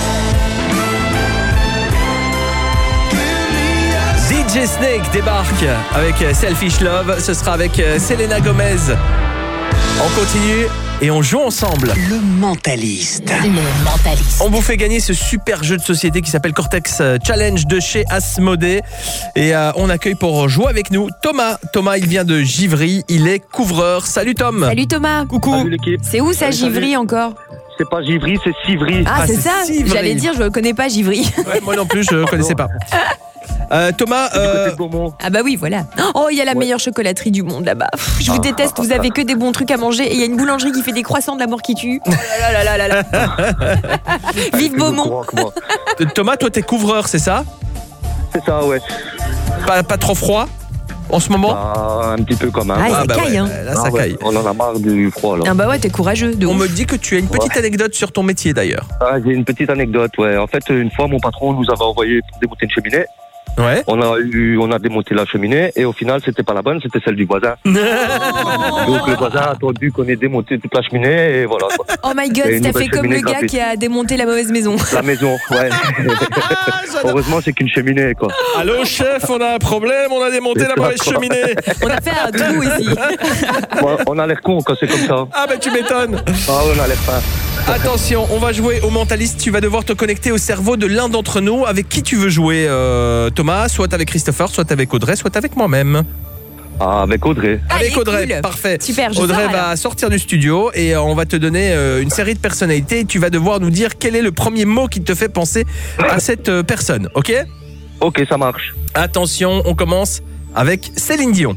DJ Snake débarque avec Selfish Love. Ce sera avec Selena Gomez. On continue et on joue ensemble. Le mentaliste. Le mentaliste. On vous fait gagner ce super jeu de société qui s'appelle Cortex Challenge de chez Asmodée. Et on accueille pour jouer avec nous Thomas. Thomas, il vient de Givry. Il est couvreur. Salut Tom. Salut Thomas. Coucou. Salut l'équipe. C'est où ça, Salut, Givry encore? C'est pas Givry, c'est Civry. Ah, c'est ça. Civry. J'allais dire, je connais pas Givry. Ouais, moi non plus, je ne connaissais pas. Thomas, ah bah oui, voilà. Oh, il y a la meilleure chocolaterie du monde là-bas. Pff, je vous déteste, vous avez que des bons trucs à manger et il y a une boulangerie qui fait des croissants de la mort qui tue. Oh là là là là là. Vive Beaumont. Thomas, toi t'es couvreur, c'est ça? C'est ça, ouais. Pas trop froid en ce moment? Un petit peu quand même. Ah, ça caille, hein. Là, ça caille. On en a marre du froid, là. Ah bah ouais, t'es courageux. On me dit que tu as une petite anecdote sur ton métier d'ailleurs. Ah, j'ai une petite anecdote, ouais. En fait, une fois, mon patron nous avait envoyé pour démonter une cheminée. Ouais. On a démonté la cheminée et au final, c'était pas la bonne, c'était celle du voisin. Donc le voisin a attendu qu'on ait démonté toute la cheminée et voilà. Quoi. Oh my god, t'as fait comme le gars gratuite. qui a démonté la mauvaise maison. La maison, ouais. Heureusement, c'est qu'une cheminée, quoi. Allô chef, on a un problème, on a démonté la mauvaise cheminée. On a fait un trou ici. Ouais, on a l'air con quand c'est comme ça. Ah bah tu m'étonnes. Ah, on a l'air fin. Attention, on va jouer au mentaliste. Tu vas devoir te connecter au cerveau de l'un d'entre nous. Avec qui tu veux jouer, Thomas? Soit avec Christopher, soit avec Audrey, soit avec moi-même. Ah, avec Audrey. Avec Audrey, cool. parfait. Super, je Audrey sors, va alors. sortir du studio et on va te donner une série de personnalités. Et tu vas devoir nous dire quel est le premier mot qui te fait penser à cette personne, ok? Ok, ça marche. Attention, on commence avec Céline Dion.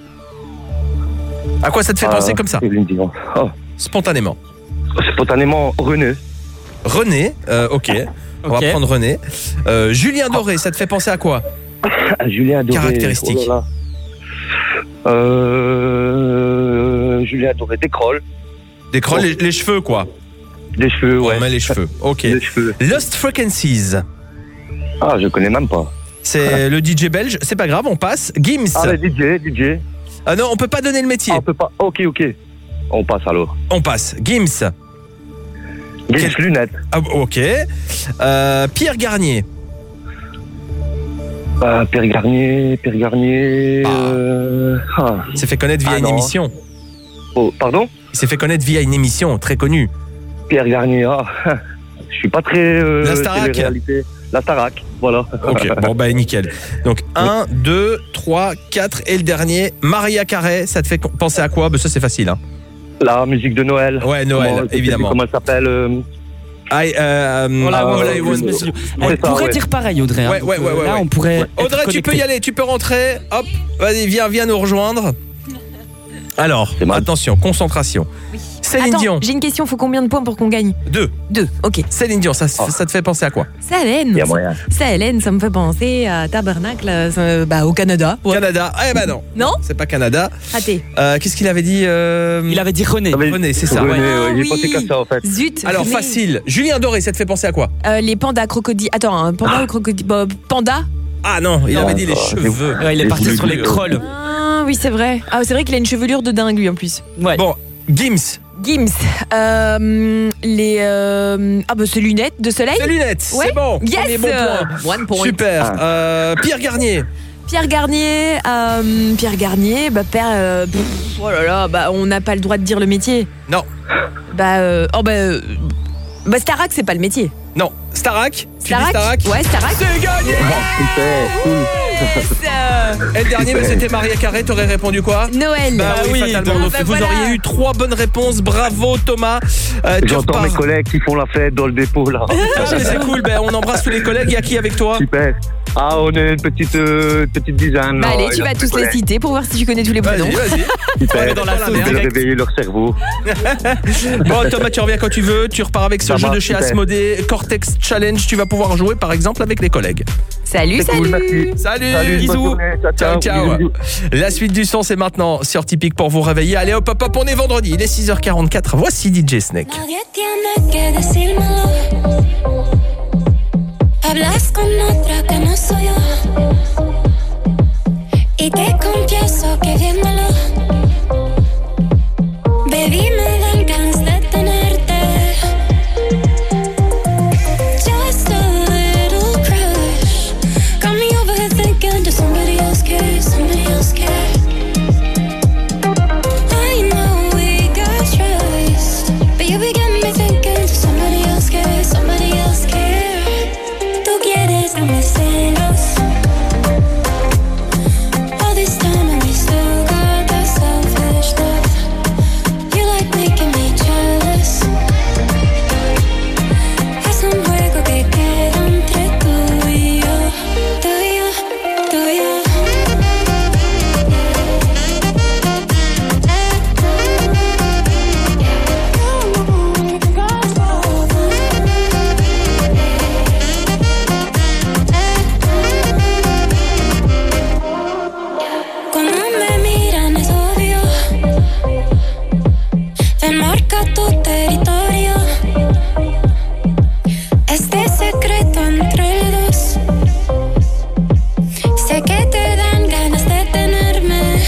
À quoi ça te fait penser comme ça? Céline Dion. Oh. Spontanément. Spontanément, René. René, ok. On va prendre René. Julien Doré, ça te fait penser à quoi? Julien Doré. Caractéristique. Oh là là. Julien Doré, décrolle. Décrolle les cheveux, quoi. Les cheveux, ouais. On met les cheveux, ok. Les cheveux. Lost Frequencies. Ah, je connais même pas. C'est le DJ belge, c'est pas grave, on passe. Gims. Ah, le DJ. Ah non, on peut pas donner le métier. Ah, on peut pas. Ok. On passe alors. On passe. Gims. Lunettes. Ah, ok. Pierre Garnier. Pierre Garnier. Il s'est fait connaître via une émission. Oh, pardon? Il s'est fait connaître via une émission très connue. Pierre Garnier, je suis pas très... La Starac. La Starac, voilà. Ok, bon bah nickel. Donc 1, 2, 3, 4 et le dernier, Maria Carey, ça te fait penser à quoi? Bah, ça c'est facile. Hein. La musique de Noël. Ouais, Noël, évidemment. Comment elle s'appelle Elle pourrait dire pareil, Audrey. Ouais. Là, on pourrait. Audrey, tu peux y aller, tu peux rentrer. Hop, vas-y, viens nous rejoindre. Alors, attention, concentration. Céline Attends, Dion. j'ai une question, faut combien de points pour qu'on gagne? 2. 2, ok. Céline Dion, ça te fait penser à quoi? Ça, Hélène, ça me fait penser à Tabernacle, au Canada. Ouais. Canada, non. Non? C'est pas Canada. Raté. Qu'est-ce qu'il avait dit Il avait dit René. René, c'est ça. René, j'ai pensé qu'à ça en fait. Zut. Alors René. facile. Julien Doré, ça te fait penser à quoi? Les pandas crocodiles. Attends, un panda ou crocodile? Panda? Ah non, il avait dit les cheveux. Ouais, il est parti sur les crolles. Ah oui, c'est vrai. Ah, c'est vrai qu'il a une chevelure de dingue lui en plus. Ouais. Bon, Gims. Ses lunettes de soleil. Ses lunettes, Ouais. c'est bon. Yes. Premier bon point. One point. Super. Pierre Garnier. Pierre Garnier, oh là là, on n'a pas le droit de dire le métier. Non. Starac, c'est pas le métier. Non. Starac. Starac. Ouais, Starac. C'est gagné. Et le dernier, c'était Maria Carré. T'aurais répondu quoi? Noël. Oui, fatalement. Donc, vous auriez eu 3 bonnes réponses. Bravo Thomas. J'entends mes collègues qui font la fête dans le dépôt là. C'est cool. On embrasse tous les collègues. Il y a qui avec toi? Super. On est une petite dizaine. Allez, tu vas tous les citer pour voir si tu connais tous les prénoms. Vas-y. Super. Dans la sauce Je vais direct. réveiller leur cerveau. Bon Thomas, tu reviens quand tu veux. Tu repars avec ce Ça jeu marche, de chez super. Asmodée Cortex Challenge. Tu vas pouvoir jouer par exemple avec les collègues. Salut, C'est cool, merci. Salut, bonne bisous. journée. Ciao. Bisous. La suite du son, c'est maintenant sur Typique pour vous réveiller. Allez hop, on est vendredi. Il est 6h44. Voici DJ Snake. Nadie tiene que decírmelo. Hablas con otra que no soy yo. Y te confieso que viéndolo, baby, me dan ganas de tenerte. Just a little crush. Got me over here thinking, does somebody else care? Somebody else care? I know we got trust, but you be getting me thinking, does somebody else care? Somebody else care? Tú quieres darme celos. All this time and we still got that selfish love. You like making me jealous. Es un juego que queda entre tú y yo. Tú y yo, tú y yo. Cuando me miran es obvio, demarca tu territorio. Este secreto entre los dos, sé que te dan ganas de tenerme.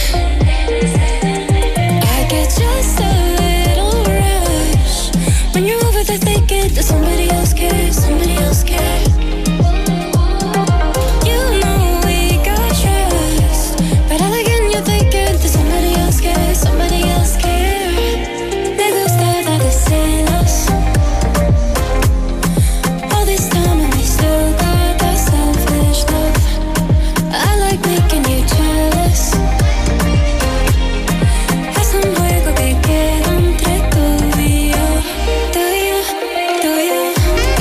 I get just a little rush when you're over there thinking, does somebody else care? Somebody else care? You know we got trust, but all again you're thinking, does somebody else care? Somebody else care? Me gusta darte celos. All this time and we still got that selfish love. I like making you jealous. Es un juego que queda entre tú y yo. Tú y yo, tú y yo.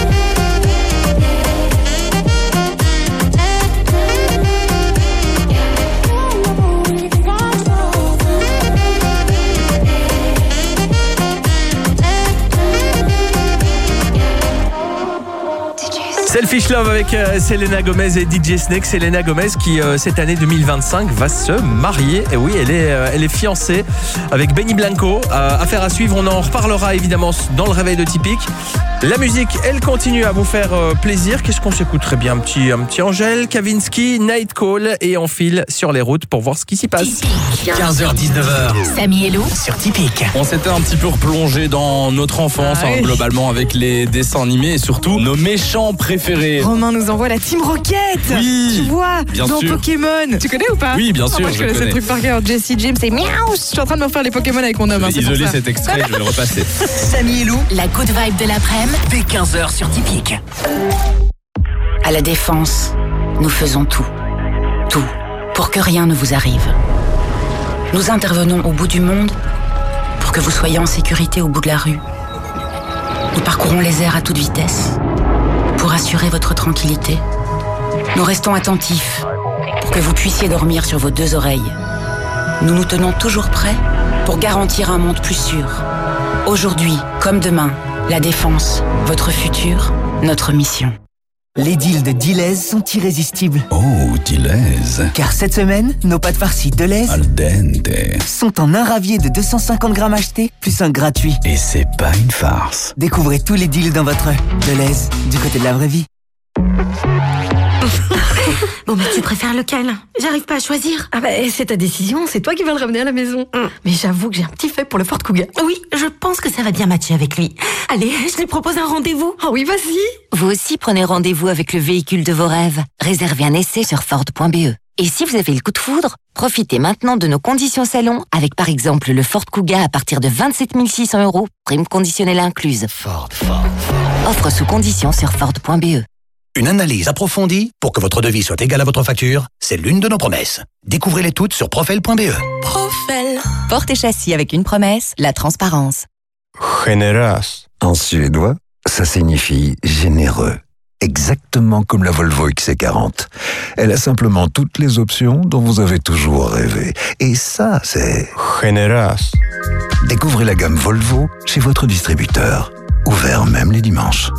Selfish Love avec Selena Gomez et DJ Snake. Selena Gomez qui cette année 2025 va se marier. Et oui, elle est fiancée avec Benny Blanco. Affaire à suivre, on en reparlera évidemment dans le réveil de Typique. La musique, elle continue à vous faire plaisir. Qu'est-ce qu'on s'écouterait bien? Un petit Angèle, Kavinsky, Night Call, et on file sur les routes pour voir ce qui s'y passe. 15h-19h. Samy et Lou Sur Typique. On s'était un petit peu replongé dans notre enfance, globalement, avec les dessins animés et surtout nos méchants préférés. Romain nous envoie la Team Rocket. Oui, tu vois, bien dans sûr. Pokémon. Tu connais ou pas? Oui, bien sûr, Moi, je je connais ce connais. truc par cœur. Jessie James, c'est miaou. Je suis en train de me faire les Pokémon avec mon homme. Je vais c'est pour isoler ça. cet extrait, je vais le repasser. Samy et Lou, La good vibe de l'après-midi. dès 15h sur Typique. À la Défense, nous faisons tout. Tout. Pour que rien ne vous arrive. Nous intervenons au bout du monde pour que vous soyez en sécurité au bout de la rue. Nous parcourons les airs à toute vitesse pour assurer votre tranquillité. Nous restons attentifs pour que vous puissiez dormir sur vos 2 oreilles. Nous nous tenons toujours prêts pour garantir un monde plus sûr, Aujourd'hui, comme demain, la défense, votre futur, notre mission. Les deals de Deleuze sont irrésistibles. Oh, Deleuze. Car cette semaine, nos pâtes farcies Deleuze Al dente. sont en un ravier de 250 grammes achetés, plus un gratuit. Et c'est pas une farce. Découvrez tous les deals dans votre Deleuze, du côté de la vraie vie. Bon, mais tu préfères lequel? J'arrive pas à choisir. Ah bah, c'est ta décision, c'est toi qui vas le ramener à la maison. Mais j'avoue que j'ai un petit fait pour le Ford Kuga. Oui, je pense que ça va bien matcher avec lui. Allez, je lui propose un rendez-vous. Oh oui, vas-y. Vous aussi prenez rendez-vous avec le véhicule de vos rêves. Réservez un essai sur Ford.be. Et si vous avez le coup de foudre, profitez maintenant de nos conditions salon avec par exemple le Ford Kuga à partir de 27 600 €, prime conditionnelle incluse. Ford. Offre sous conditions sur Ford.be. Une analyse approfondie pour que votre devis soit égal à votre facture, c'est l'une de nos promesses. Découvrez-les toutes sur profel.be. Profel. Porte et châssis avec une promesse, la transparence. Generös. En suédois, ça signifie généreux. Exactement comme la Volvo XC40. Elle a simplement toutes les options dont vous avez toujours rêvé. Et ça, c'est... Generös. Découvrez la gamme Volvo chez votre distributeur. Ouvert même les dimanches.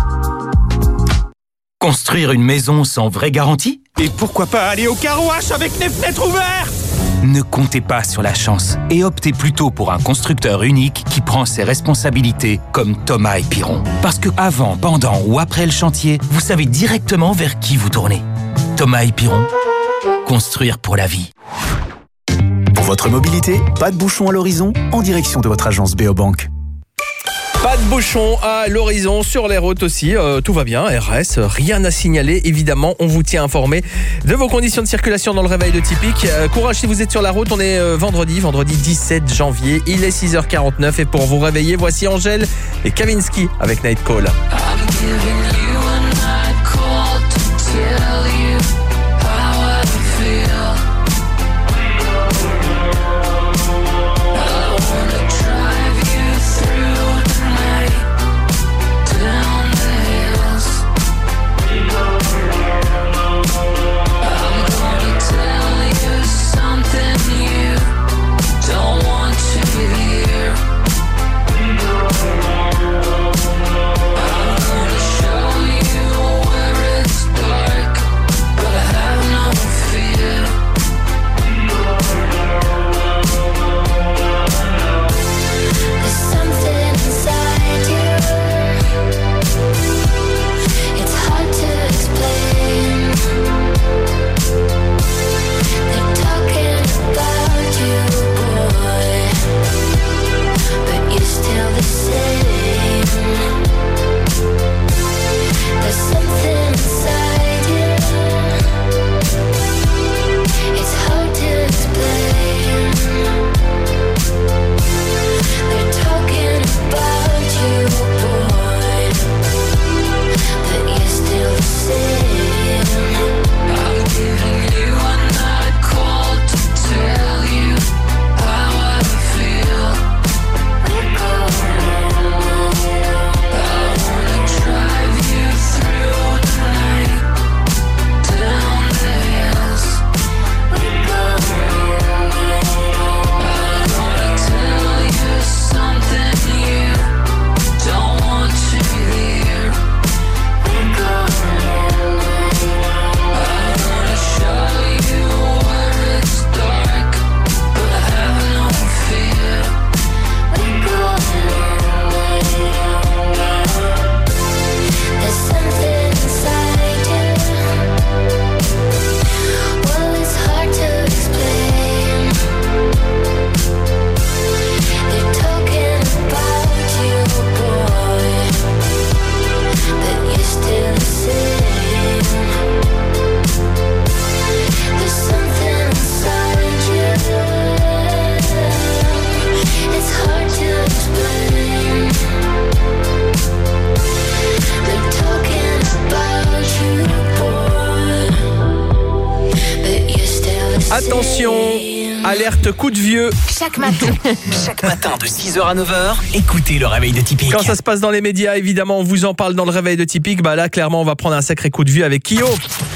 Construire une maison sans vraie garantie? Et pourquoi pas aller au Car Wash avec les fenêtres ouvertes? Ne comptez pas sur la chance et optez plutôt pour un constructeur unique qui prend ses responsabilités comme Thomas et Piron. Parce que avant, pendant ou après le chantier, vous savez directement vers qui vous tournez. Thomas et Piron, construire pour la vie. Pour votre mobilité, pas de bouchon à l'horizon, en direction de votre agence Beobank. Pas de bouchon à l'horizon, sur les routes aussi, tout va bien, RS, rien à signaler, évidemment, on vous tient informé de vos conditions de circulation dans le réveil de Typique. Courage si vous êtes sur la route, on est vendredi 17 janvier, il est 6h49 et pour vous réveiller, voici Angèle et Kavinsky avec Night Call. Attention, alerte coup de vieux. Chaque matin de 6h à 9h, écoutez le réveil de Typique. Quand ça se passe dans les médias, évidemment, on vous en parle dans le réveil de Typique. Bah là, clairement, on va prendre un sacré coup de vieux avec Kyo. On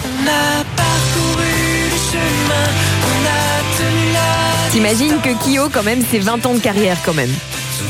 a parcouru le chemin, on a tenu la... T'imagines que Kyo, quand même, c'est 20 ans de carrière, quand même.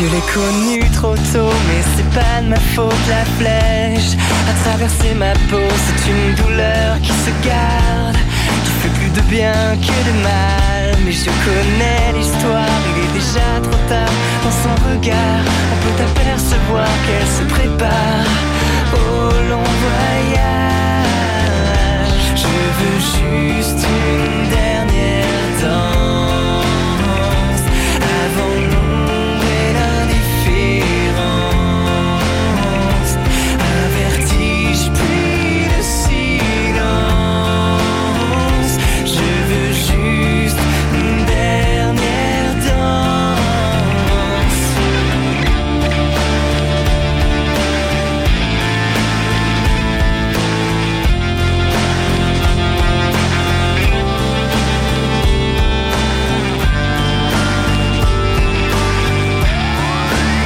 Je l'ai connu trop tôt, mais c'est pas de ma faute. La flèche a traversé ma peau, c'est une douleur qui se garde, qui fait plus de bien que de mal. Mais je connais l'histoire, il est déjà trop tard. Dans son regard, on peut apercevoir qu'elle se prépare au long voyage. Je veux juste une